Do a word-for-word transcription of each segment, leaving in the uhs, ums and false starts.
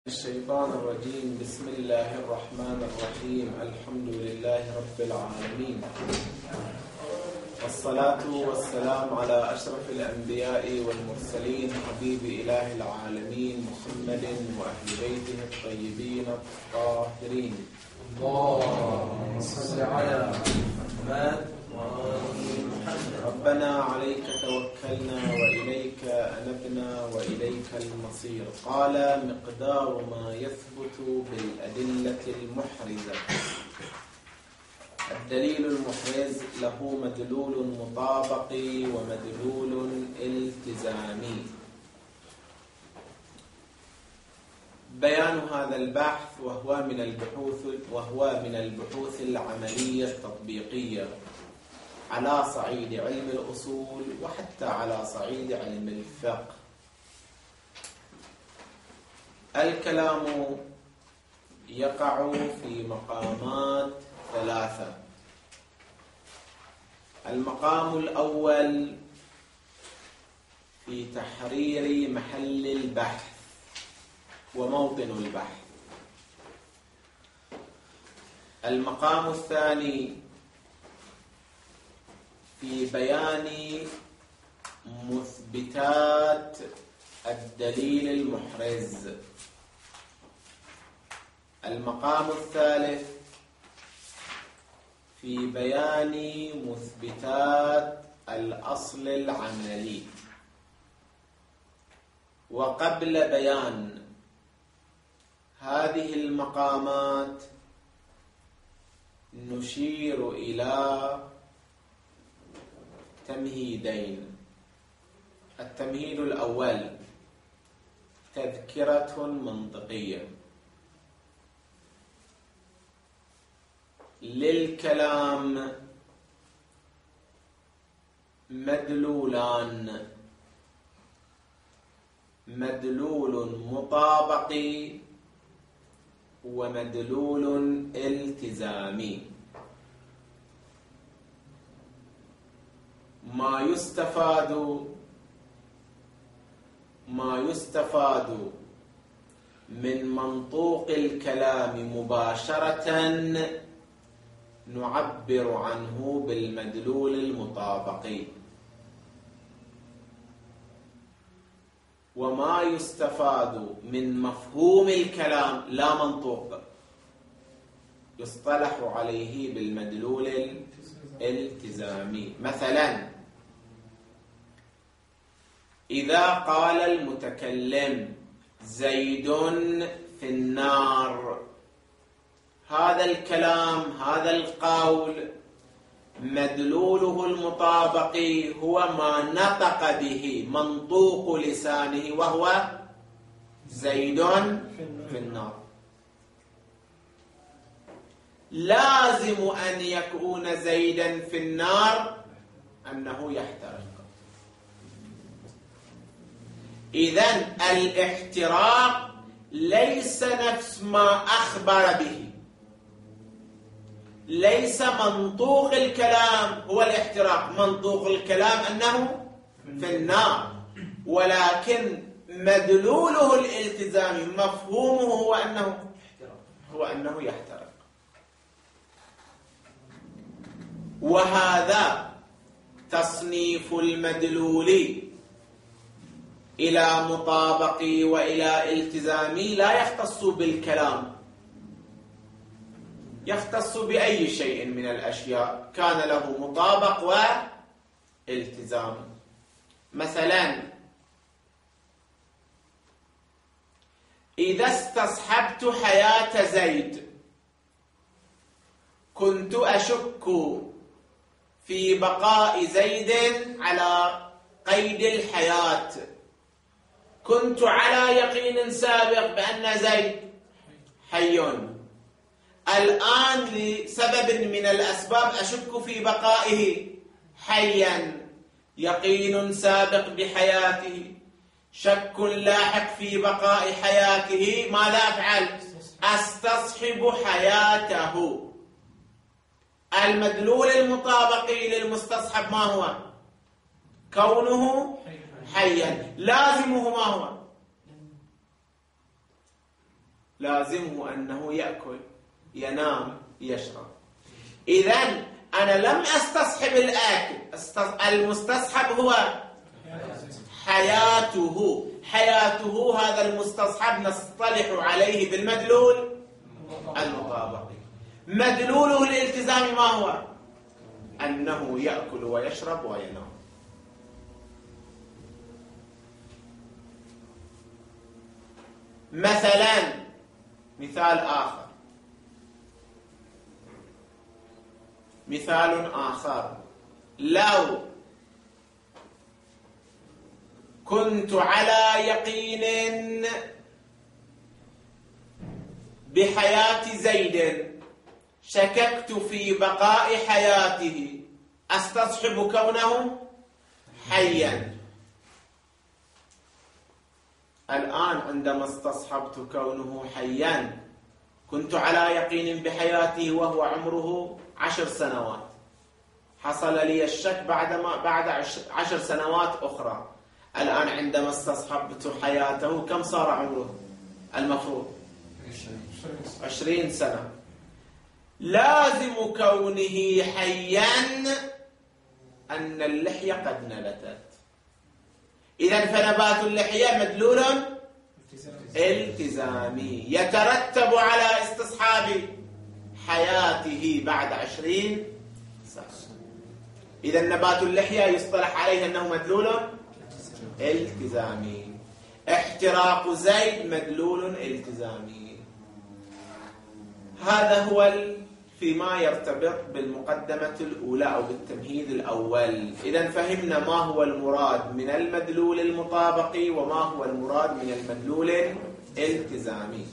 الشيطان الرجيم. بسم الله الرحمن الرحيم. الحمد لله رب العالمين، والصلاة والسلام على أشرف الأنبياء والمرسلين، حبيب إله العالمين محمد وأهل بيته الطيبين الطاهرين. اللهم صل على محمد وآل محمد. ربنا عليك توكلنا وإليك أنبنا وإليك المصير. قال: مقدار ما يثبت بالأدلة المحرزة. الدليل المحرز له مدلول مطابقي ومدلول التزامي. بيان هذا البحث وهو من البحوث وهو من البحوث العملية التطبيقية على صعيد علم الأصول وحتى على صعيد علم الفقه. الكلام يقع في مقامات ثلاثة. المقام الأول في تحرير محل البحث وموطن البحث. المقام الثاني في بيان مثبتات الدليل المحرز. المقام الثالث في بيان مثبتات الأصل العملي. وقبل بيان هذه المقامات نشير إلى تمهيدين. التمهيد الأول تذكرة منطقية. للكلام مدلولان: مدلول مطابقي ومدلول التزامي. ما يستفاد ما يستفاد من منطوق الكلام مباشرة نعبر عنه بالمدلول المطابقي، وما يستفاد من مفهوم الكلام لا منطوق يصطلح عليه بالمدلول الالتزامي. مثلا إذا قال المتكلم زيد في النار، هذا الكلام هذا القول مدلوله المطابقي هو ما نطق به منطوق لسانه وهو زيد في النار. لازم أن يكون زيدا في النار أنه يحترق. إذن الاحتراق ليس نفس ما أخبر به، ليس منطوق الكلام هو الاحتراق. منطوق الكلام أنه في النار، ولكن مدلوله الالتزامي مفهومه هو أنه هو أنه يحترق. وهذا تصنيف المدلول إلى مطابقي وإلى التزامي لا يختص بالكلام، يختص بأي شيء من الأشياء كان له مطابق والتزام. مثلا إذا استصحبت حياة زيد كنت أشك في بقاء زيد على قيد الحياة، كنت على يقين سابق بأن زيد حي. الآن لسبب من الأسباب أشك في بقائه حيا، يقين سابق بحياته، شك لاحق في بقاء حياته. ماذا أفعل؟ أستصحب حياته. المدلول المطابقي للمستصحب ما هو؟ كونه حيا. لازمه ما هو؟ لازمه أنه يأكل ينام يشرب. إذن أنا لم أستصحب الأكل، المستصحب هو حياته. حياته هذا المستصحب نصطلح عليه بالمدلول المطابقي. مدلوله الالتزامي ما هو؟ أنه يأكل ويشرب وينام. مثلا مثال آخر مثال آخر لو كنت على يقين بحياة زيد، شككت في بقاء حياته، أستصحب كونه حيا. الآن عندما استصحبت كونه حيا كنت على يقين بحياته وهو عمره عشر سنوات، حصل لي الشك بعدما بعد عشر سنوات أخرى. الآن عندما استصحبت حياته كم صار عمره المفروض؟ عشرين سنة. لازم كونه حيا أن اللحية قد نبتت. إذن فنبات اللحية مدلول التزامي يترتب على استصحاب حياته بعد عشرين سنة. إذن نبات اللحية يصطلح عليه أنه مدلول التزامي. احتراق زيد مدلول التزامي. هذا هو فيما يرتبط بالمقدمة الأولى أو بالتمهيد الأول. إذن فهمنا ما هو المراد من المدلول المطابقي وما هو المراد من المدلول الالتزامي.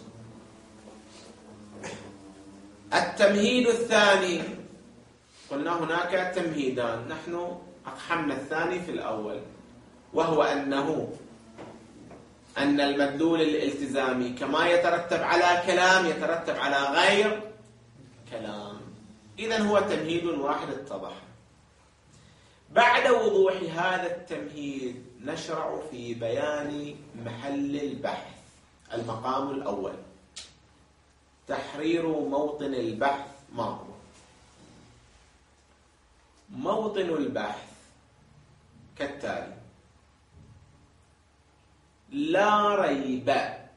التمهيد الثاني، قلنا هناك تمهيدان، نحن أقحمنا الثاني في الأول، وهو أنه أن المدلول الالتزامي كما يترتب على كلام يترتب على غير كلام. إذن هو تمهيد واحد اتضح. بعد وضوح هذا التمهيد نشرع في بيان محل البحث. المقام الأول تحرير موطن البحث. ما هو موطن البحث؟ كالتالي: لا ريب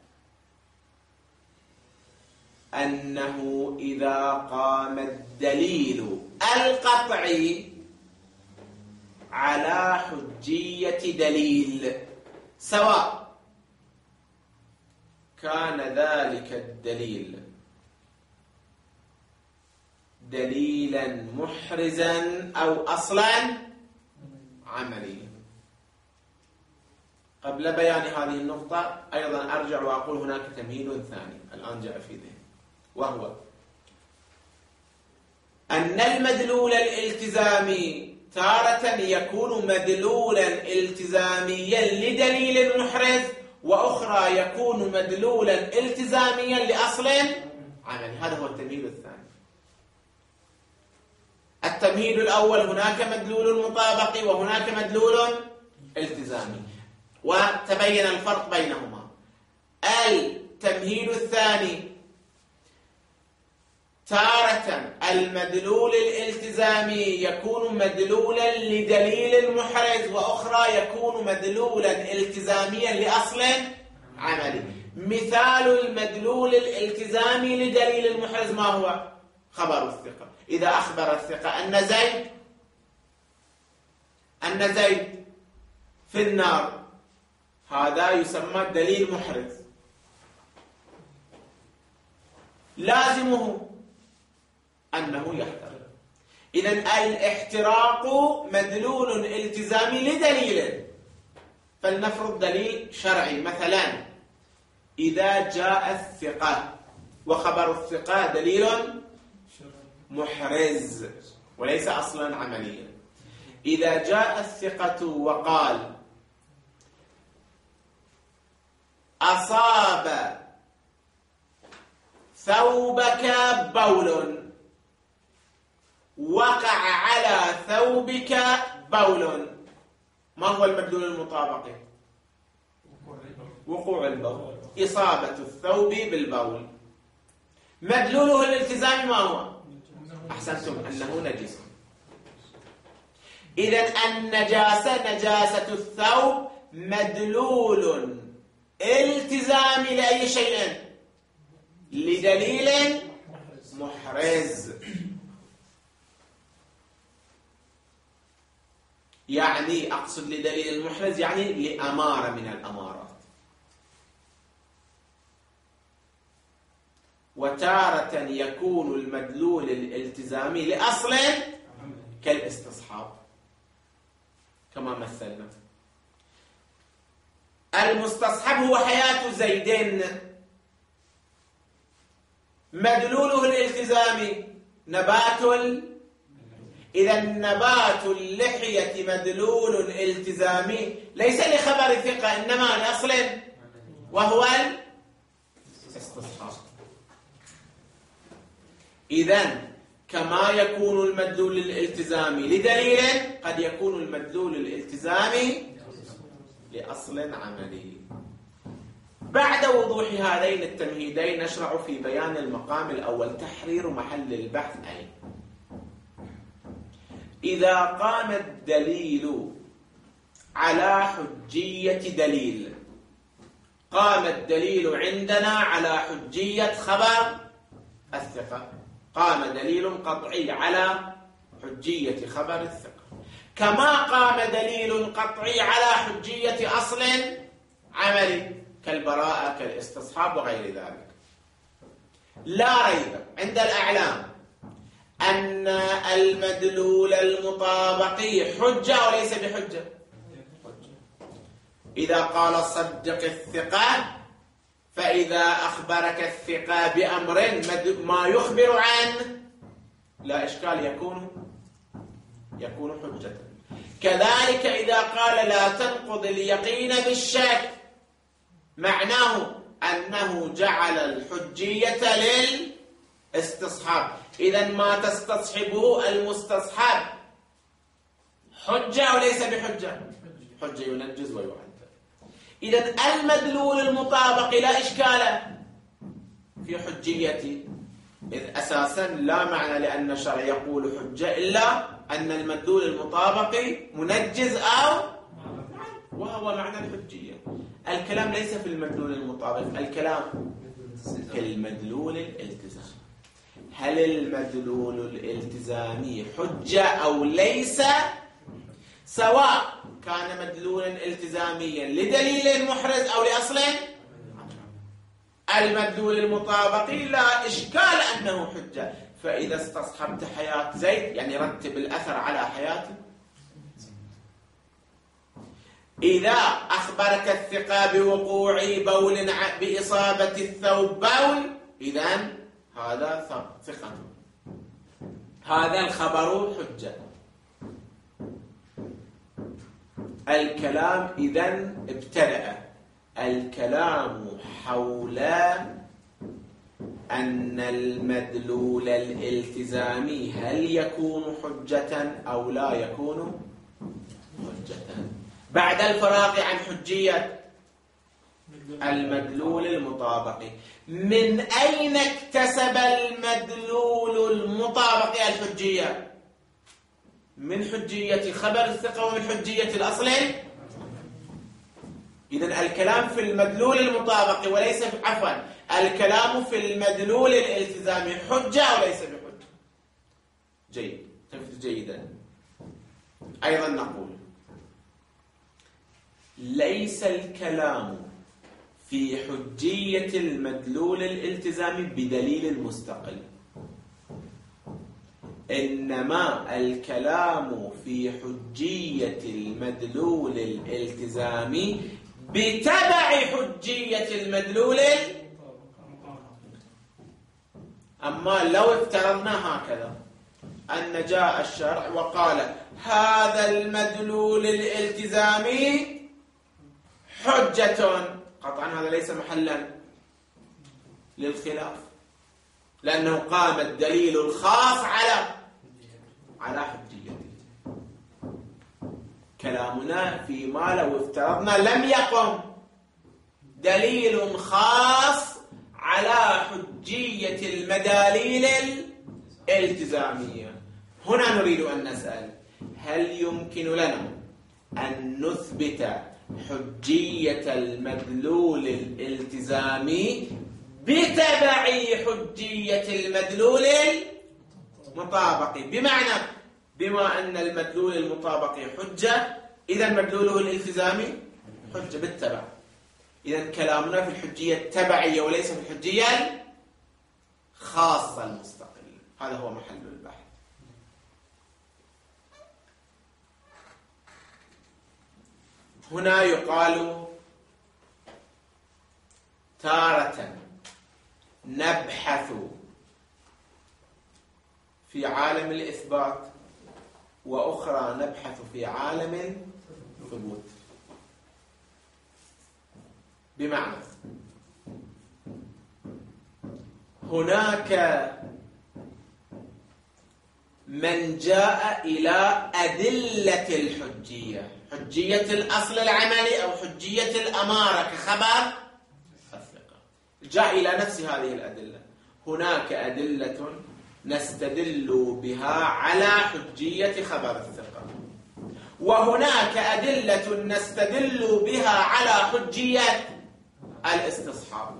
أنه إذا قام الدليل القطعي على حجية دليل، سواء كان ذلك الدليل دليلا محرزا أو أصلا عمليا. قبل بيان هذه النقطة أيضا أرجع وأقول هناك تمهيد ثاني الآن جاء في ذهني، وهو أن المدلول الالتزامي تارة يكون مدلولا التزاميا لدليل محرز، وأخرى يكون مدلولا التزاميا لأصل عملي. هذا هو التمهيد الثاني. التمهيد الأول هناك مدلول مطابقي وهناك مدلول التزامي، وتبين الفرق بينهما. التمهيد الثاني تارة المدلول الالتزامي يكون مدلولا لدليل محرز، وأخرى يكون مدلولا التزاميا لأصل عملي. مثال المدلول الالتزامي لدليل المحرز ما هو؟ خبر الثقة. إذا أخبر الثقة أن زيد أن زيد في النار، هذا يسمى دليل محرز. لازمه أنه يحترق. إذن الاحتراق مدلول التزامي لدليل. فلنفرض دليل شرعي، مثلا إذا جاء الثقة، وخبر الثقة دليل محرز وليس أصلا عمليا. إذا جاء الثقة وقال: أصاب ثوبك بول، وقع على ثوبك بول، ما هو المدلول المطابقي؟ وقوع البول، إصابة الثوب بالبول. مدلوله الالتزامي ما هو؟ أحسنتم، أنه نجس. إذن النجاسة نجاسة الثوب مدلول التزامي لأي شيء؟ لدليل محرز. يعني أقصد لدليل المحرز يعني لأمارة من الأمارات. وتارة يكون المدلول الالتزامي لأصل كالاستصحاب كما مثلنا. المستصحب هو حياة زيدين، مدلوله الالتزامي نبات ال... إذا نبات اللحية مدلول التزامي ليس لخبر ثقة إنما لأصل وهو الاستصحاب. إذن كما يكون المدلول الالتزامي لدليل قد يكون المدلول الالتزامي لأصل عملي. بعد وضوح هذين التمهيدين نشرع في بيان المقام الأول، تحرير محل البحث. أي إذا قام الدليل على حجية دليل، قام الدليل عندنا على حجية خبر الثقة، قام دليل قطعي على حجية خبر الثقة، كما قام دليل قطعي على حجية أصل عملي كالبراءة كالاستصحاب وغير ذلك. لا ريب عند الأعلام أن المدلول المطابقي حجة وليس بحجة. إذا قال صدق الثقة فإذا أخبرك الثقة بأمر ما يخبر عنه لا إشكال يكون يكون حجة. كذلك إذا قال لا تنقض اليقين بالشك معناه أنه جعل الحجية للاستصحاب. إذن ما تستصحبه المستصحب حجة وليس بحجة، حجة ينجز ويعدل. إذن المدلول المطابق لا إشكال في حجيته، إذ أساسا لا معنى لأن الشرع يقول حجة إلا أن المدلول المطابق منجز أو وهو معنى الحجية. الكلام ليس في المدلول المطابق، الكلام في المدلول الالتزامي. هل المدلول الالتزامي حجة أو ليس؟ سواء كان مدلولا التزاميا لدليل محرز أو لأصل المدلول المطابقي لا إشكال أنه حجة. فإذا استصحبت حياة زيد يعني رتب الأثر على حياته. إذا أخبرك الثقة بوقوع بول بإصابة الثوب بول إذن هذا ثقة، هذا الخبر حجة. الكلام إذن ابتدأ الكلام حول أن المدلول الالتزامي هل يكون حجة أو لا يكون حجة بعد الفراغ عن حجية المدلول المطابق. من أين اكتسب المدلول المطابق الحجية؟ من حجية خبر الثقة ومن حجية الأصل. إذن الكلام في المدلول المطابق وليس عفوا الكلام في المدلول الالتزامي حجة وليس بحجة. جيد، تفت جيدا. أيضا نقول ليس الكلام في حجية المدلول الالتزامي بدليل مستقل، إنما الكلام في حجية المدلول الالتزامي بتبع حجية المدلول. أما لو افترضنا هكذا أن جاء الشرع وقال هذا المدلول الالتزامي حجة، قطعا هذا ليس محلا للخلاف لأنه قام الدليل الخاص على على حجيته. كلامنا فيما لو افترضنا لم يقم دليل خاص على حجية المداليل الالتزامية. هنا نريد أن نسأل: هل يمكن لنا أن نثبت حجية المدلول الالتزامي بتبع حجية المدلول المطابقي؟ بمعنى بما أن المدلول المطابقي حجة، إذا مدلوله الالتزامي حجة بالتبع. إذا كلامنا في الحجية التبعية وليس في الحجية الخاصة المستقلة. هذا هو محل البحث. هنا يقال تارة نبحث في عالم الإثبات، وأخرى نبحث في عالم الثبوت. بمعنى هناك من جاء إلى أدلة الحجية، حجية الأصل العملي أو حجية الأمارة كخبر الثقة، جاء إلى نفس هذه الأدلة. هناك أدلة نستدل بها على حجية خبر الثقة، وهناك أدلة نستدل بها على حجية الاستصحاب.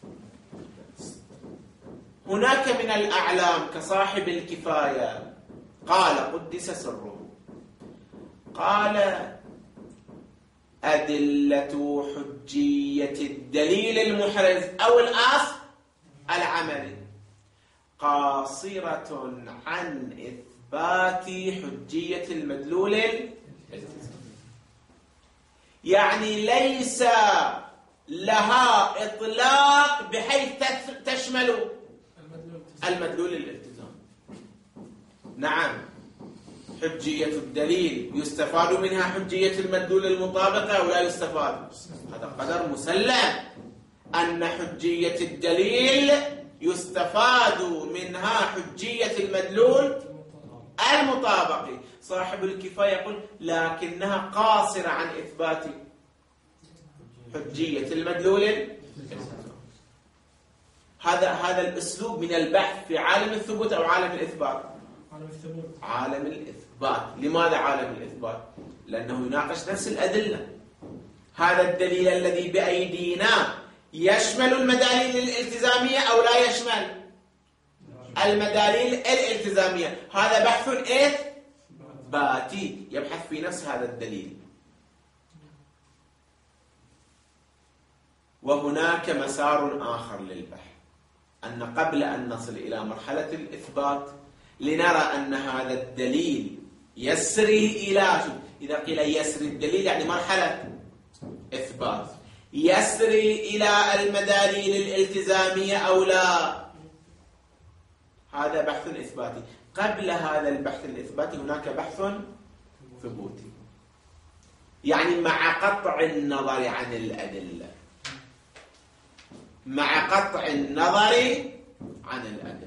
هناك من الأعلام كصاحب الكفاية قال قدس سره، قال: أدلة حجية الدليل المحرز أو الأصل العملي قاصرة عن إثبات حجية المدلول الالتزامي، يعني ليس لها إطلاق بحيث تشمل المدلول الالتزامي. نعم، حجية الدليل يستفاد منها حجية المدلول المطابقة أو لا يستفاد؟ هذا قدر مسلم أن حجية الدليل يستفاد منها حجية المدلول المطابقي. صاحب الكفاية يقول: لكنها قاصرة عن إثبات حجية المدلول الالتزامي. هذا هذا الأسلوب من البحث في عالم الثبوت أو عالم الإثبات؟ عالم الثبوت. عالم الإثبات. لماذا عالم الإثبات؟ لأنه يناقش نفس الأدلة. هذا الدليل الذي بأيدينا يشمل المداليل الالتزامية أو لا يشمل المداليل الالتزامية؟ هذا بحث إثباتي يبحث في نفس هذا الدليل. وهناك مسار آخر للبحث، أن قبل أن نصل إلى مرحلة الإثبات لنرى أن هذا الدليل يسري إلى، إذا قيل يسري الدليل يعني مرحلة إثبات، يسري إلى المداليل الالتزامية أو لا. هذا بحث إثباتي. قبل هذا البحث الإثباتي هناك بحث ثبوتي، يعني مع قطع النظر عن الأدلة، مع قطع النظر عن الأدلة.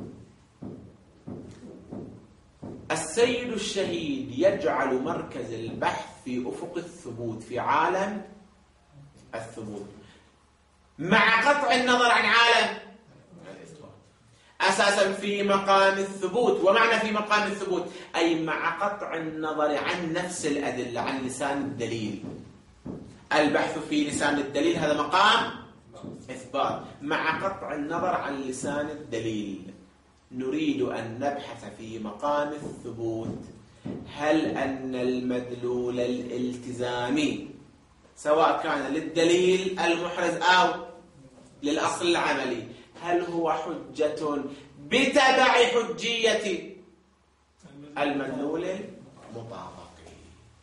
السيد الشهيد يجعل مركز البحث في أفق الثبوت، في عالم الثبوت، مع قطع النظر عن عالم الإثبات، أساسا في مقام الثبوت. ومعنى في مقام الثبوت أي مع قطع النظر عن نفس الأدلة، عن لسان الدليل. البحث في لسان الدليل هذا مقام إثبات، مع قطع النظر عن لسان الدليل. نريد أن نبحث في مقام الثبوت هل أن المدلول الالتزامي سواء كان للدليل المحرز أو للأصل العملي هل هو حجة بتبع حجية المدلول المطابقي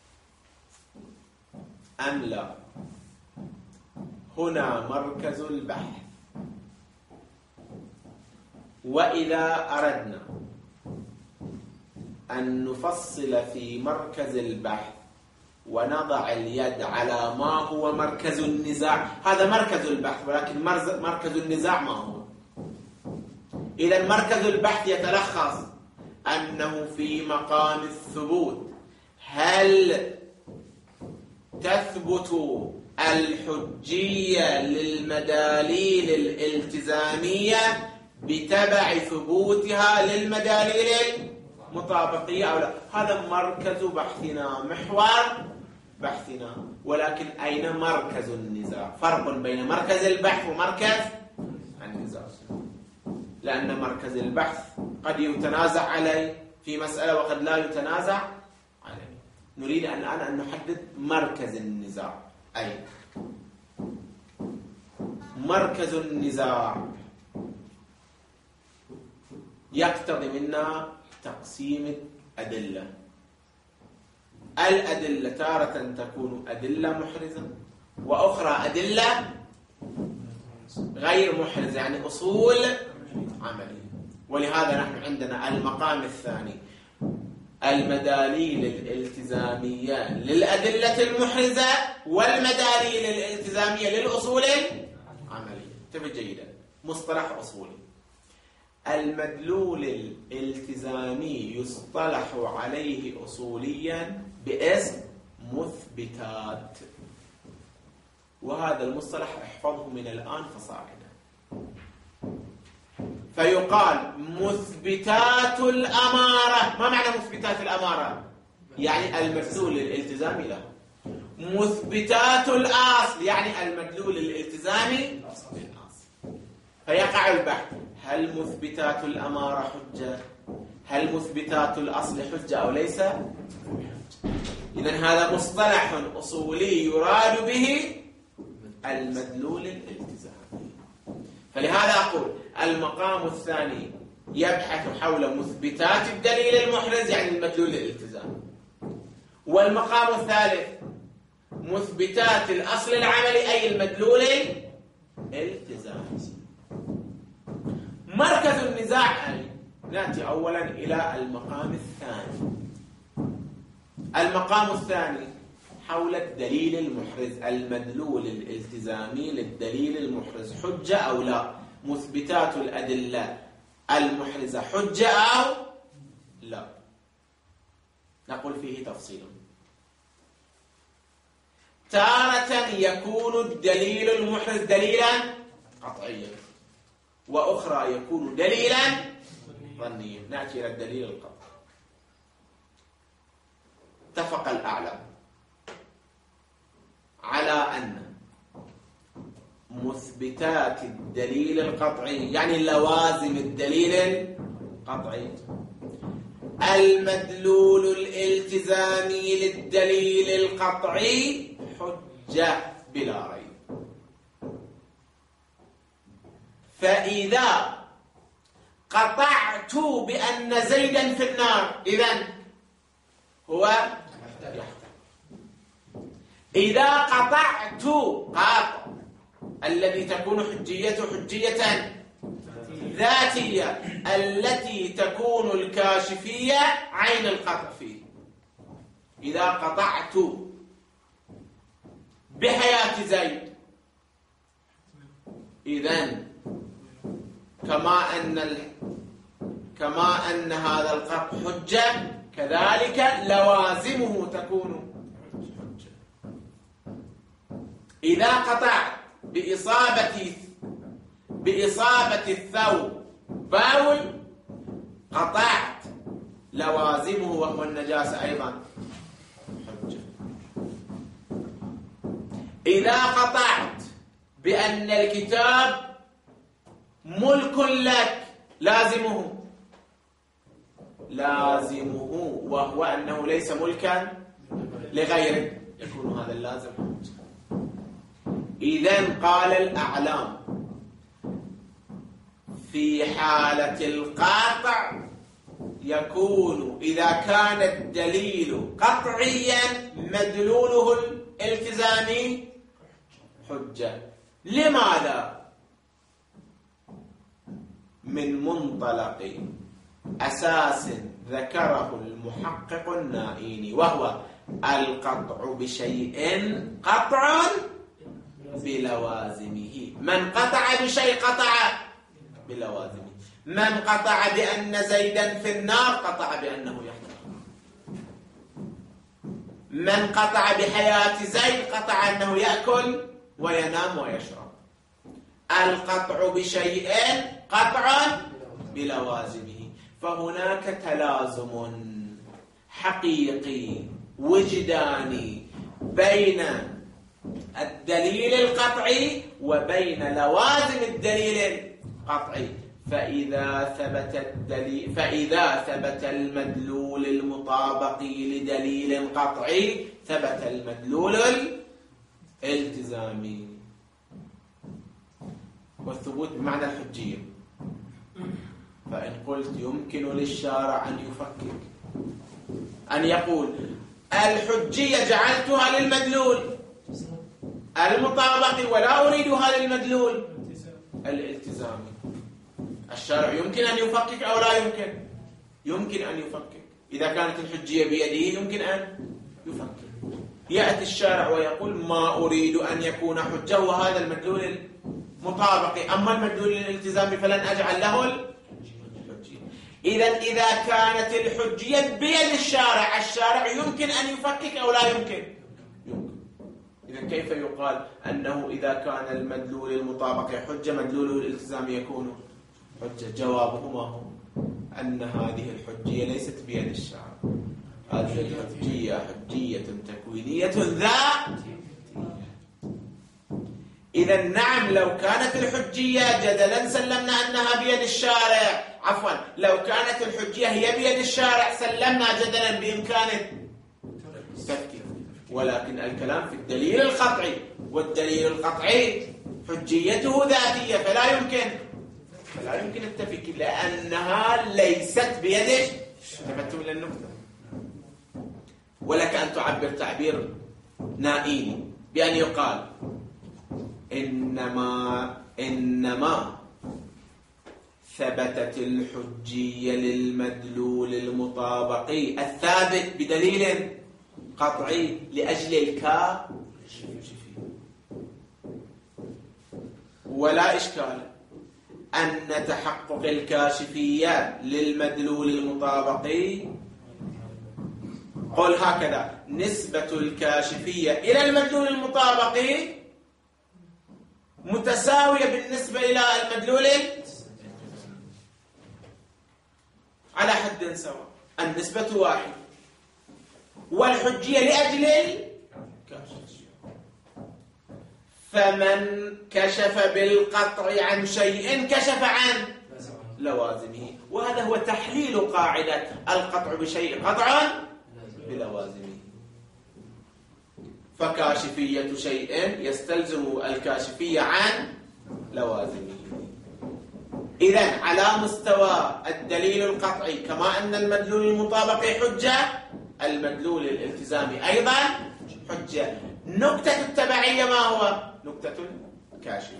أم لا؟ هنا مركز البحث. وإذا أردنا أن نفصل في مركز البحث ونضع اليد على ما هو مركز النزاع، هذا مركز البحث، ولكن مركز النزاع ما هو؟ إذا مركز البحث يتلخص أنه في مقام الثبوت هل تثبت الحجية للمداليل الالتزامية بتبع ثبوتها للمداليل المطابقية أو لا. هذا مركز بحثنا، محور بحثنا. ولكن أين مركز النزاع؟ فرق بين مركز البحث ومركز النزاع، لأن مركز البحث قد يتنازع عليه في مسألة وقد لا يتنازع عليه. نريد الآن أن نحدد مركز النزاع. أي مركز النزاع يقتضي منا تقسيم الأدلة. الأدلة تارة تكون أدلة محرزة، وأخرى أدلة غير محرزة، يعني أصول عملية. ولهذا نحن عندنا المقام الثاني المداليل الالتزامية للأدلة المحرزة والمداليل الالتزامية للأصول العملية. انتبه جيدا، مصطلح أصولي. المدلول الالتزامي يصطلح عليه أصوليا باسم مثبتات، وهذا المصطلح احفظه من الآن فصاعدا. فيقال مثبتات الأمارة. ما معنى مثبتات الأمارة؟ يعني المدلول الالتزامي له. مثبتات الأصل يعني المدلول الالتزامي للأصل. فيقع البحث: هل مثبتات الأمارة حجة؟ هل مثبتات الأصل حجة أو ليس؟ إذن هذا مصطلح أصولي يراد به المدلول الالتزامي. فلهذا أقول المقام الثاني يبحث حول مثبتات الدليل المحرز يعني المدلول الالتزامي، والمقام الثالث مثبتات الأصل العملي أي المدلول الالتزامي. مركز النزاع أي نأتي أولا إلى المقام الثاني. المقام الثاني حول الدليل المحرز، المدلول الالتزامي للدليل المحرز حجة أو لا؟ مثبتات الأدلة المحرزة حجة أو لا؟ نقول فيه تفصيل. تارة يكون الدليل المحرز دليلا قطعيا، وأخرى يكون دليلا ظنيا. نأتي إلى الدليل القطعي. اتفق الأعلم على أن مثبتات الدليل القطعي يعني لوازم الدليل القطعي المدلول الالتزامي للدليل القطعي حجة بلا ريب. فإذا قطعت بأن زيدا في النار إذن هو يحتمل. إذا قطعت قاطع الذي تكون حجيته حجية ذاتية التي تكون الكاشفية عين القطع فيه. إذا قطعت بحياة زيد إذن كما أن ال... كما أن هذا القطع حجة كذلك لوازمه تكون حجة. إذا قطعت بإصابة بإصابة الثوب باول قطعت لوازمه وهو النجاسة أيضا حجة. إذا قطعت بأن الكتاب ملك لك لازمه لازمه وهو أنه ليس ملكا لغيره يكون هذا اللازم حجة. إذن قال الأعلام في حالة القاطع يكون إذا كان الدليل قطعيا مدلوله الالتزامي حجة. لماذا؟ من منطلق أساس ذكره المحقق النائيني وهو القطع بشيء قطع بلوازمه. من قطع بشيء قطع بلوازمه. من قطع بأن زيدا في النار قطع بأنه يحتمل. من قطع بحياة زيد قطع أنه يأكل وينام ويشرب. القطع بشيء قطع بلوازمه، فهناك تلازم حقيقي وجداني بين الدليل القطعي وبين لوازم الدليل القطعي. فإذا ثبت الدليل فإذا ثبت المدلول المطابقي لدليل قطعي ثبت المدلول الالتزامي. والثبوت بمعنى الحجية. فإن قلت يمكن للشارع أن يفكك، أن يقول الحجية جعلتها للمدلول المطابقي ولا أريدها للمدلول الالتزامي. الشارع يمكن أن يفكك أو لا يمكن؟ يمكن أن يفكك. إذا كانت الحجية بيده يمكن أن يفكك. يأتي الشارع ويقول ما أريد أن يكون حجة وهذا المدلول المطابقي، أما المدلول الالتزامي فلن أجعل له الحجية. إذا إذا كانت الحجية بيد الشارع، الشارع يمكن أن يفكك أو لا يمكن؟ يمكن. إذا كيف يقال أنه إذا كان المدلول المطابقي حجة مدلوله الالتزامي يكون حجة؟ جوابه ما هو؟ أن هذه الحجية ليست بيد الشارع، هذه الحجية حجية تكوينية ذاتية. إذا نعم، لو كانت الحجية جدلا سلمنا أنها بيد الشارع، عفوا لو كانت الحجية هي بيد الشارع سلمنا جدلا بإمكان التفكير. ولكن الكلام في الدليل القطعي، والدليل القطعي حجيته ذاتية فلا يمكن فلا يمكن التفكير لأنها ليست بيدش. تفتم إلى النقطة. ولك أن تعبر تعبير نائي بأن يقال إنما إنما ثبتت الحجية للمدلول المطابقي الثابت بدليل قطعي لأجل الكاشفية، ولا إشكال أن تحقق الكاشفية للمدلول المطابقي، قل هكذا: نسبة الكاشفية إلى المدلول المطابقي متساوية بالنسبة إلى المدلول على حد سواء، النسبة واحد، والحجية لأجل الكاشفية. فمن كشف بالقطع عن شيء كشف عن لوازمه، وهذا هو تحليل قاعدة القطع بشيء قطعا بلوازمه. فكاشفية شيء يستلزم الكاشفية عن لوازمه. إذن على مستوى الدليل القطعي كما أن المدلول المطابقي حجة، المدلول الالتزامي أيضا حجة. نكتة التبعية ما هو؟ نكتة الكاشفية.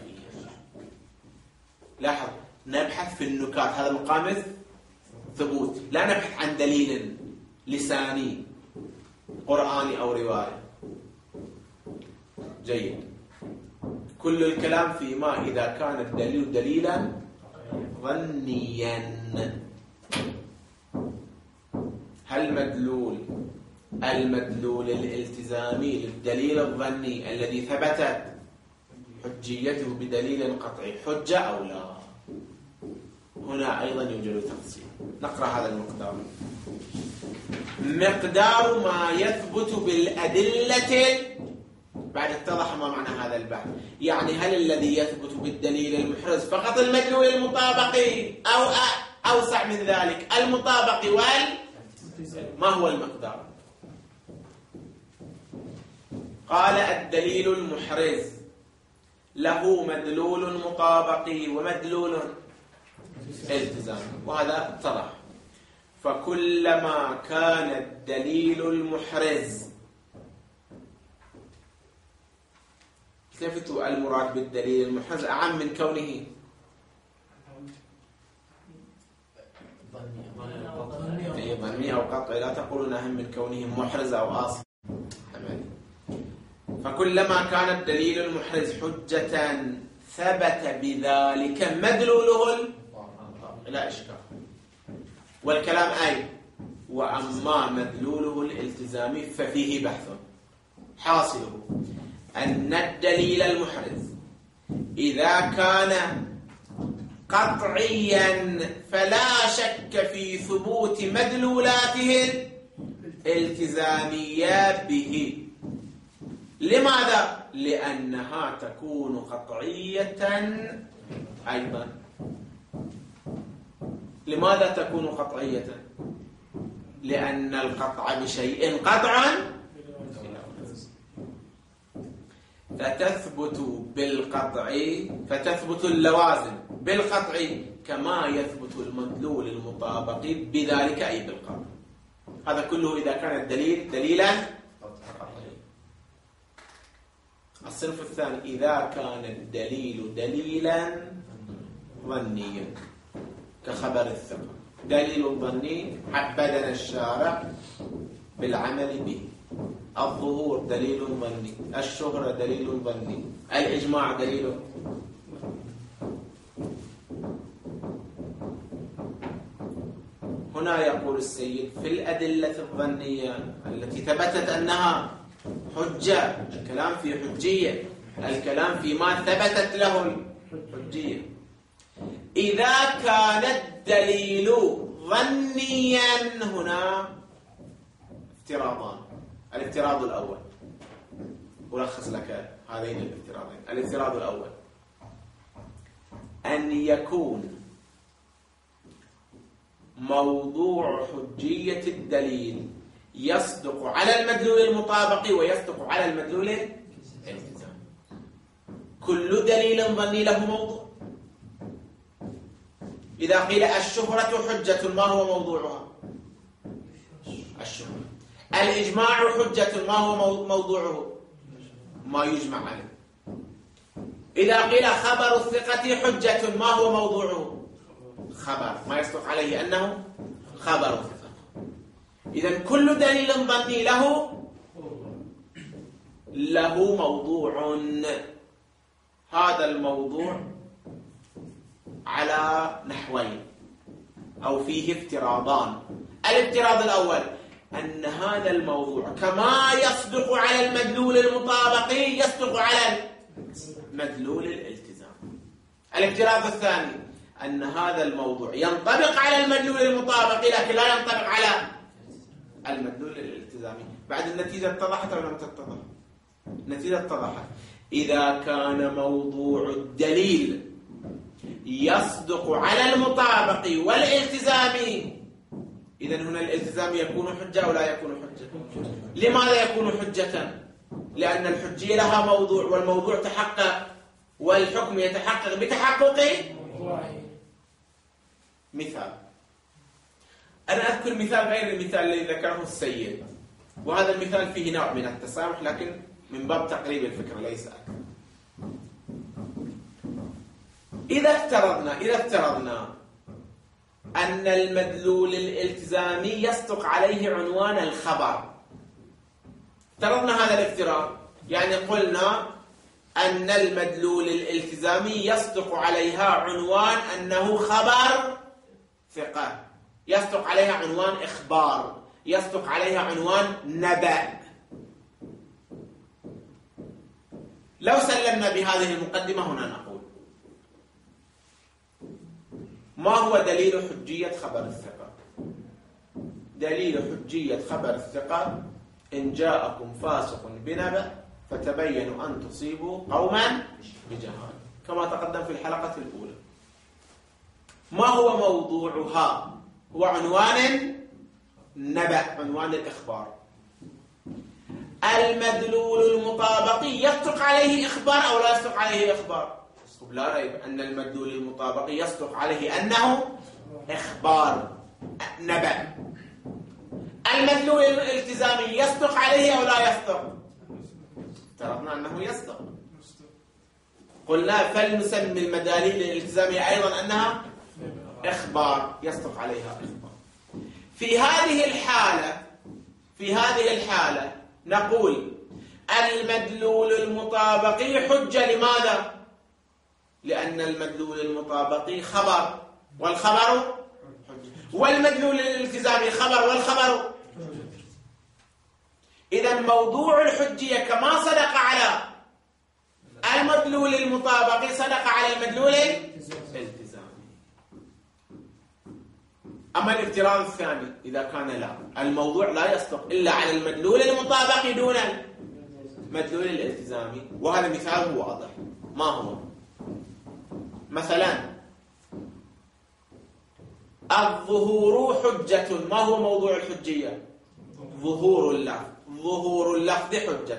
لاحظ، نبحث في النكات، هذا مقام ثبوت، لا نبحث عن دليل لساني قرآني أو رواية. جيد. كل الكلام فيما إذا كان الدليل دليلا ظنيا. هل مدلول المدلول الالتزامي للدليل الظني الذي ثبتت حجيته بدليل قطعي حجة أو لا؟ هنا أيضا يوجد تفصيل. نقرأ هذا المقدار: مقدار ما يثبت بالأدلة. بعد اتضح ما معنى هذا البحث، يعني هل الذي يثبت بالدليل المحرز فقط المدلول المطابقي أو أوسع من ذلك المطابقي وال ما هو المقدار؟ قال: الدليل المحرز له مدلول مطابقي ومدلول التزامي، وهذا اتضح. فكلما كان الدليل المحرز، التفتوا المراد بالدليل المحرز أعم من كونه ظني أو قطعي، لا تقولون أهم من كونه محرز أو أصل. فكلما كان الدليل المحرز حجة ثبت بذلك مدلوله لا إشكال. والكلام أي وأما مدلوله الالتزامي ففيه بحث. حاصله أن الدليل المحرز إذا كان قطعيا فلا شك في ثبوت مدلولاته الالتزامية به. لماذا؟ لأنها تكون قطعية أيضا. لماذا تكون قطعية؟ لأن القطع بشيء قطعا فتثبت بالقطع، فتثبت اللوازم بالقطع كما يثبت المدلول المطابق بذلك أي بالقطع. هذا كله إذا كان الدليل دليلا قطعيا. الصنف الثاني إذا كان الدليل دليلا ظنيا كخبر الثقة. دليل ظني عبدنا الشارع بالعمل به. الظهور دليل ظني، الشهرة دليل ظني، الإجماع دليل. هنا يقول السيد في الأدلة الظنية التي ثبتت أنها حجة، الكلام في حجية، الكلام فيما ثبتت له الحجية. إذا كان الدليل ظنيا هنا افتراضان. الافتراض الأول ألخص لك هذين الافتراضين. الافتراض الأول أن يكون موضوع حجية الدليل يصدق على المدلول المطابق ويصدق على المدلول الالتزامي. كل دليل ظني له موضوع. إذا قيل الشهرة حجة ما هو موضوعها؟ الشهرة. الإجماع حجة ما هو موضوعه؟ ما يجمع عليه. إذا قيل خبر الثقة حجة ما هو موضوعه؟ خبر ما يصدق عليه أنه خبر الثقة. إذن كل دليل ظني له له موضوع. هذا الموضوع على نحوين أو فيه افتراضان. الافتراض الأول أن هذا الموضوع كما يصدق على المدلول المطابق يصدق على مدلول الالتزام. الافتراض الثاني أن هذا الموضوع ينطبق على المدلول المطابق لكن لا ينطبق على المدلول الالتزامي. بعد النتيجة اتضحت أو لم تتضح؟ النتيجة اتضحت. إذا كان موضوع الدليل يصدق على المطابق والالتزامي إذن هنا الالتزام يكون حجة أو لا يكون حجة؟ لماذا يكون حجة؟ لأن الحجية لها موضوع والموضوع تحقق والحكم يتحقق بتحقق مثال. أنا أذكر مثال غير المثال الذي ذكره السيد، وهذا المثال فيه نوع من التسامح لكن من باب تقريب الفكرة ليس أكثر. إذا افترضنا إذا افترضنا أن المدلول الالتزامي يصدق عليه عنوان الخبر، افترضنا هذا الافتراض، يعني قلنا أن المدلول الالتزامي يصدق عليها عنوان أنه خبر ثقة، يصدق عليها عنوان إخبار، يصدق عليها عنوان نبأ. لو سلمنا بهذه المقدمة هنا نقول ما هو دليل حجية خبر الثقة؟ دليل حجية خبر الثقة إن جاءكم فاسق بنبأ فتبينوا أن تصيبوا قوما بجهالة، كما تقدم في الحلقة الأولى. ما هو موضوعها؟ هو عنوان نبأ، عنوان الإخبار. المدلول المطابق يصدق عليه إخبار أو لا يصدق عليه إخبار؟ لا ريب أن المدلول المطابق يصدق عليه أنه إخبار نبأ. المدلول الالتزامي يصدق عليه أو لا يصدق؟ افترضنا أنه يصدق، قلنا فلنسمي المداليل الالتزامية أيضا أنها إخبار يصدق عليها إخبار. في هذه الحالة في هذه الحالة نقول المدلول المطابق حجة. لماذا؟ لأن المدلول المطابق خبر والخبر حجة. والمدلول الالتزامي خبر والخبر. إذا موضوع الحجية كما صدق على المدلول المطابق صدق على المدلول الالتزامي. أما الافتراض الثاني إذا كان لا، الموضوع لا يصدق إلا على المدلول المطابق دون المدلول الالتزامي، وهذا مثال واضح. ما هو؟ مثلا الظهور حجة. ما هو موضوع الحجية؟ ظهور اللفظ. ظهور اللفظ حجة.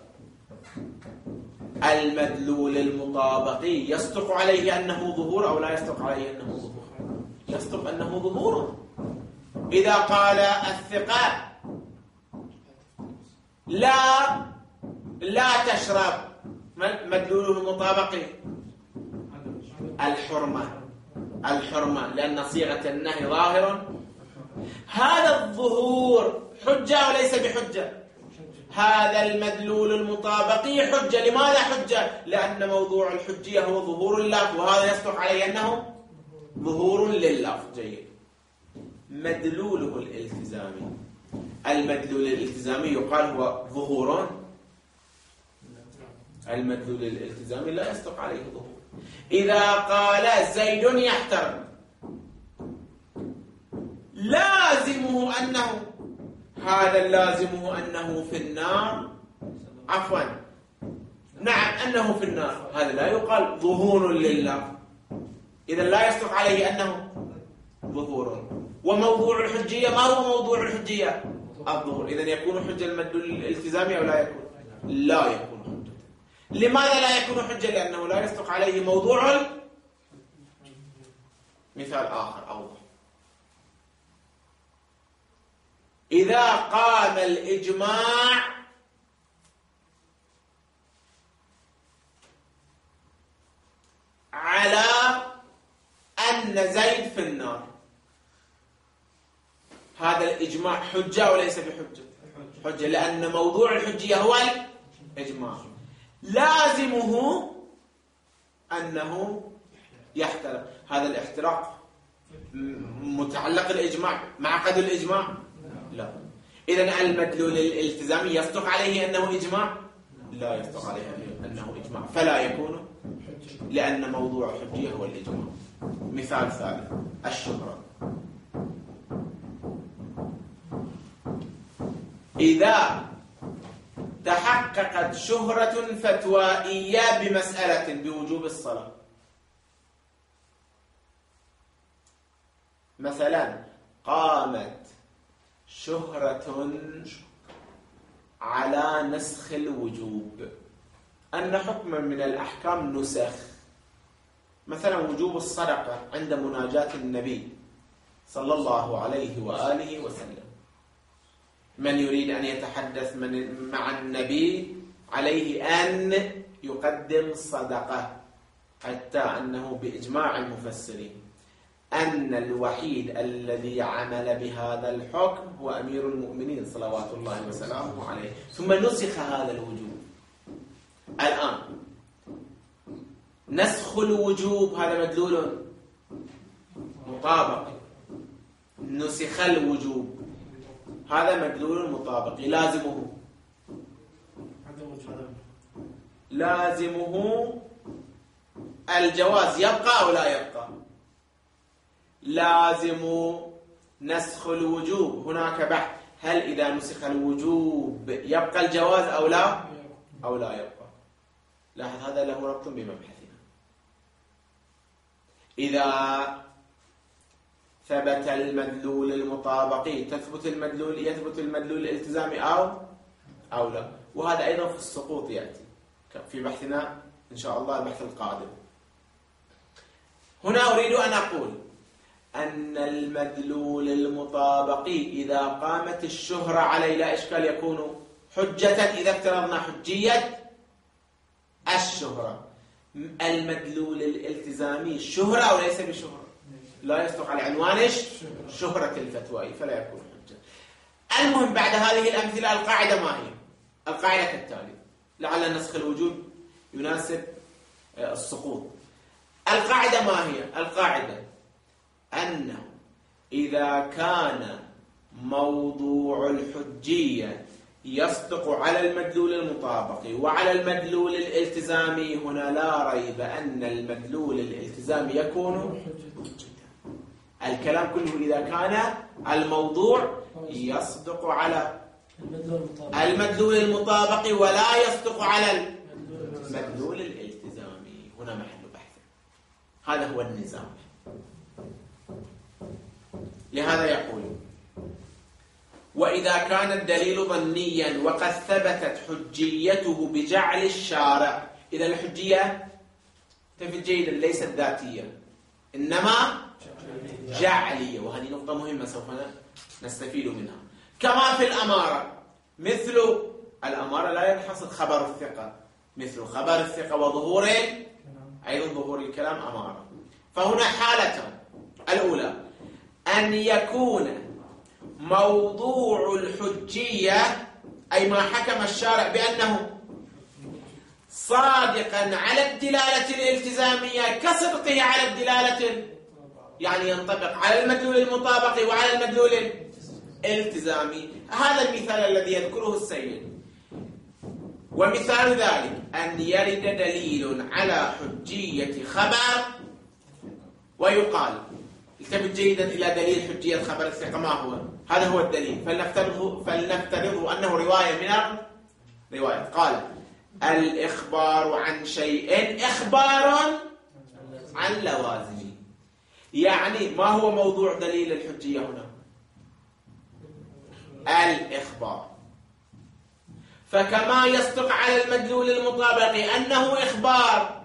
المدلول المطابقي يصدق عليه أنه ظهور أو لا يصدق عليه أنه ظهور؟ يصدق أنه ظهور. إذا قال الثقة لا لا تشرب، مدلوله المطابقي الحرمة. الحرمة لأن صيغة النهي ظاهر. هذا الظهور حجة وليس بحجة؟ هذا المدلول المطابقي حجة. لماذا حجة؟ لأن موضوع الحجية هو ظهور اللفظ، وهذا يصدق عليه أنه ظهور لللفظ. جيد. مدلوله الالتزامي، المدلول الالتزامي يقال هو ظهور. المدلول الالتزامي لا يصدق عليه ظهور. إذا قال زيد يحترم، لازمه أنه، هذا لازمه أنه في النار. عفوا نعم أنه في النار، هذا لا يقال ظهور لله. إذا لا يصدق عليه أنه ظهور. وموضوع الحجية، ما هو موضوع الحجية؟ الظهور. إذا يكون حجة المدلول الالتزامي أو لا يكون؟ لا يكون حجة. لماذا لا يكون حجة؟ لأنه لا يصدق عليه موضوع ال... مثال آخر أوضح. إذا قام الإجماع على أن زيد في النار، هذا الإجماع حجة وليس بحجة؟ حجة، لأن موضوع الحجية هو الإجماع. لازمه أنه يحترق. هذا الاحتراق متعلق الإجماع مع عقد الإجماع؟ لا. إذن المدلول الالتزامي يصدق عليه أنه إجماع؟ لا يصدق عليه أنه إجماع، فلا يكون، لأن موضوع الحجية هو الإجماع. مثال ثالث، الشهرة. إذا تحققت شهرة فتوائية بمسألة بوجوب الصلاة، مثلا قامت شهرة على نسخ الوجوب، أن حكما من الأحكام نسخ، مثلا وجوب الصدقة عند مناجاة النبي صلى الله عليه وآله وسلم. من يريد أن يتحدث من مع النبي عليه أن يقدم صدقة، حتى أنه بإجماع المفسرين أن الوحيد الذي عمل بهذا الحكم هو أمير المؤمنين صلوات الله وسلامه عليه، ثم نسخ هذا الوجوب. الآن نسخ الوجوب هذا مدلول مطابق، نسخ الوجوب هذا مدلول مطابق. لازمه لازمه الجواز، يبقى أو لا يبقى؟ لازم نسخ الوجوب. هناك بحث، هل إذا نسخ الوجوب يبقى الجواز أو لا أو لا يبقى؟ لاحظ هذا له ربط بمبحثنا. إذا ثبت المدلول المطابقي تثبت المدلول يثبت المدلول الالتزامي أو أو لا. وهذا أيضا في السقوط يأتي في بحثنا إن شاء الله البحث القادم. هنا أريد أن أقول أن المدلول المطابقي إذا قامت الشهرة عليه لا إشكال يكون حجة إذا افترضنا حجية الشهرة. المدلول الالتزامي الشهرة أو ليس بشهرة؟ لا يصدق على عنوان شهرة الفتوى فلا يكون حجة. المهم بعد هذه الأمثلة القاعدة ما هي؟ القاعدة كالتالي، لعل نسخ الوجود يناسب السقوط. القاعدة ما هي؟ القاعدة أنه إذا كان موضوع الحجية يصدق على المدلول المطابقي وعلى المدلول الالتزامي، هنا لا ريب أن المدلول الالتزامي يكون الكلام كله إذا كان الموضوع يصدق على المدلول المطابقي ولا يصدق على المدلول الالتزامي. هنا محل بحث، هذا هو النزاع. لهذا يقول: وإذا كان الدليل ظنيا وقد ثبتت حجيته بجعل الشارع. إذا الحجية تفهم جيدا ليست ذاتية إنما جعلية، وهذه نقطة مهمة سوف نستفيد منها. كما في الأمارة، مثل الأمارة لا ينحصر خبر الثقة، مثل خبر الثقة وظهور أيضا ظهور الكلام أمارة. فهنا حالتان: الأولى أن يكون موضوع الحجية أي ما حكم الشارع بأنه صادقا على الدلالة الالتزامية كصدقه على الدلالة، يعني ينطبق على المدلول المطابق وعلى المدلول الالتزامي. هذا المثال الذي يذكره السيد. ومثال ذلك أن يرد دليل على حجية خبر ويقال، التفت جيدا إلى دليل حجية خبر الثقة ما هو؟ هذا هو الدليل، فلنفترضه, فلنفترضه أنه رواية من الرواية. قال: الإخبار عن شيء إخبار عن لوازمه. يعني ما هو موضوع دليل الحجية هنا؟ الإخبار. فكما يصدق على المدلول المطابق أنه إخبار،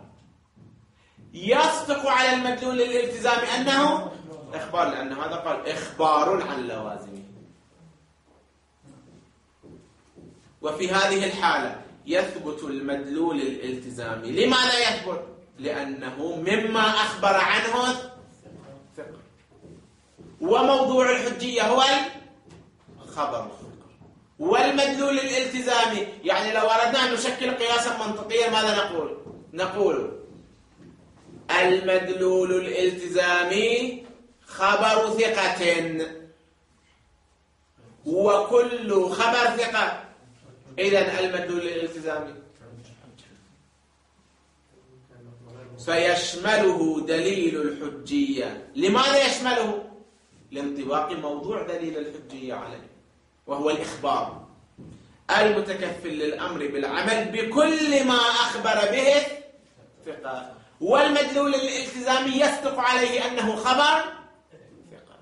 يصدق على المدلول الالتزامي أنه إخبار، لأن هذا قال إخبار عن لوازمه. وفي هذه الحالة يثبت المدلول الالتزامي. لماذا يثبت؟ لأنه مما أخبر عنه ثقة، وموضوع الحجية هو الخبر، والمدلول الالتزامي. يعني لو أردنا أن نشكل قياسا منطقيا ماذا نقول؟ نقول المدلول الالتزامي خبر ثقة، وكل خبر ثقة. إذن المدلول الالتزامي فيشمله دليل الحجية. لماذا يشمله؟ لانطباق موضوع دليل الحجية عليه، وهو الإخبار المتكفل للأمر بالعمل بكل ما أخبر به ثقة، والمدلول الالتزامي يصدق عليه أنه خبر ثقة.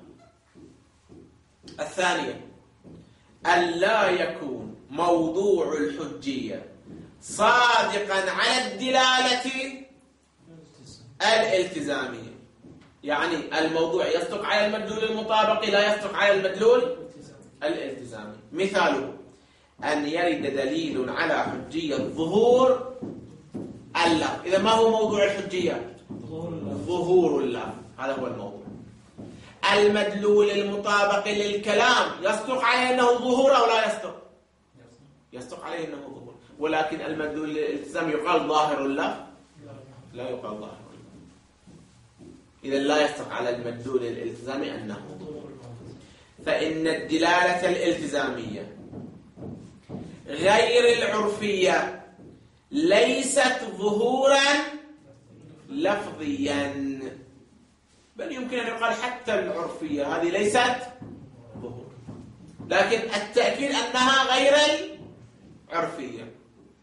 الثانية أن لا يكون موضوع الحجية صادقا على الدلالة الالتزامية، يعني الموضوع يصدق على المدلول المطابق لا يصدق على المدلول الالتزامي. مثاله أن يرد دليل على حجية ظهور اللفظ. إذا ما هو موضوع الحجية؟ ظهور اللفظ، هذا هو الموضوع. المدلول المطابق للكلام يصدق عليه أنه ظهور أو لا يصدق؟ يصدق عليه أنه ظهور. ولكن المدلول الالتزامي يقال ظاهر اللفظ؟ لا يقال ظاهر اللفظ. إذا لا يصدق على المدلول الالتزامي أنه ظهور. فإن الدلالة الالتزامية غير العرفية ليست ظهورا لفظيا، بل يمكن أن يقال حتى العرفية هذه ليست ظهور، لكن التأكيد أنها غير العرفية.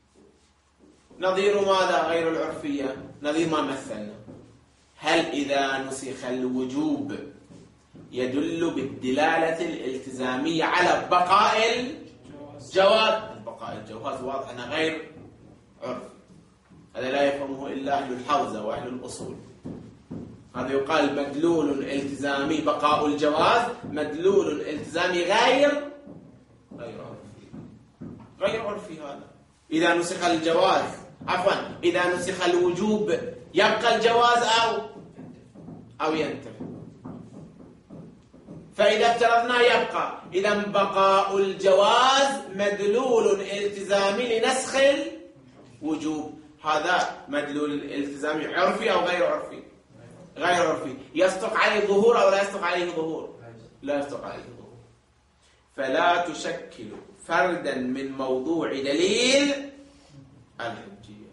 نظير ماذا غير العرفية؟ نظير ما مثلنا. هل إذا نسخ الوجوب يدل بالدلالة الالتزامية على بقاء الجواز؟ بقاء الجواز واضح أنه غير عرف، هذا لا يفهمه إلا أهل الحوزة وأهل الأصول. هذا يقال مدلول التزامي بقاء الجواز، مدلول التزامي غير غير عرفي، غير عرفي. هذا إذا نسخ الجواز عفوا إذا نسخ الوجوب يبقى الجواز أو أو ينتهي. فإذا افترضنا يبقى، إذا بقاء الجواز مدلول التزامي لنسخ الوجوب. هذا مدلول الالتزامي عرفي أو غير عرفي؟ غير عرفي. يصدق عليه ظهور أو لا يصدق عليه ظهور؟ لا يصدق عليه ظهور، فلا تشكل فردا من موضوع دليل الحجية.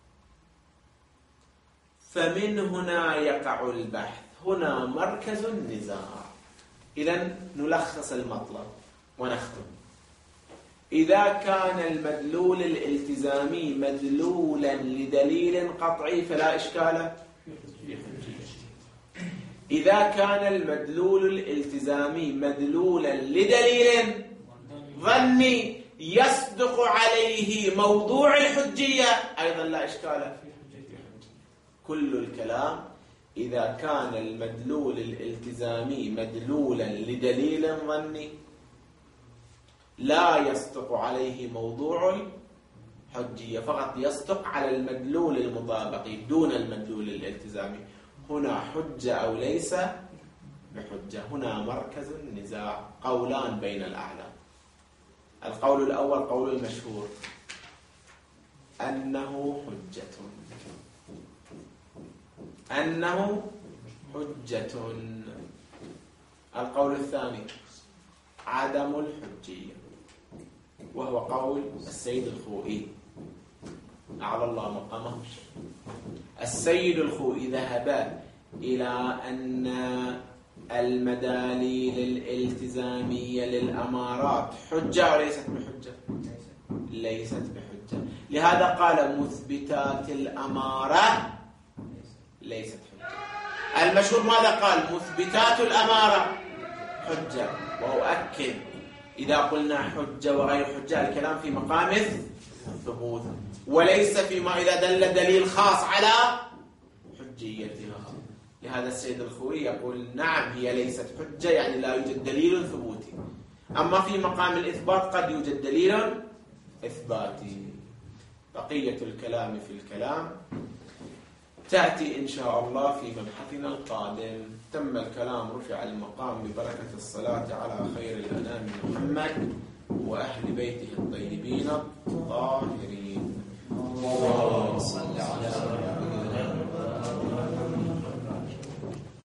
فمن هنا يقع البحث، هنا مركز النزاع. إذن نلخص المطلب ونختم. إذا كان المدلول الالتزامي مدلولا لدليل قطعي فلا إشكال في حجية. إذا كان المدلول الالتزامي مدلولا لدليل ظني يصدق عليه موضوع الحجية أيضا لا إشكال في حجية. كل الكلام إذا كان المدلول الالتزامي مدلولا لدليل ظني لا يصدق عليه موضوع الحجية، فقط يصدق على المدلول المطابقي دون المدلول الالتزامي. هنا حجة أو ليس بحجة. هنا مركز النزاع، قولان بين الأعلام. القول الأول قول المشهور أنه حجة، أنه حجة. القول الثاني عدم الحجية، وهو قول السيد الخوئي أعلى الله مقامه. السيد الخوئي ذهب إلى أن المداليل الالتزامية للأمارات حجة وليست بحجة، ليست بحجة. لهذا قال مثبتات الأمارة ليست حجة. المشهور ماذا قال؟ مثبتات الأمارة حجة. وأؤكد إذا قلنا حجة وغير حجة الكلام في مقام الثبوت، وليس فيما إذا دل دليل خاص على حجيتها. لهذا السيد الخوئي يقول نعم هي ليست حجة، يعني لا يوجد دليل ثبوتي. أما في مقام الإثبات قد يوجد دليل إثباتي. بقية الكلام في الكلام تأتي إن شاء الله في مبحثنا القادم. تم الكلام، رفع المقام ببركة الصلاة على خير الأنام محمد وأهل بيته الطيبين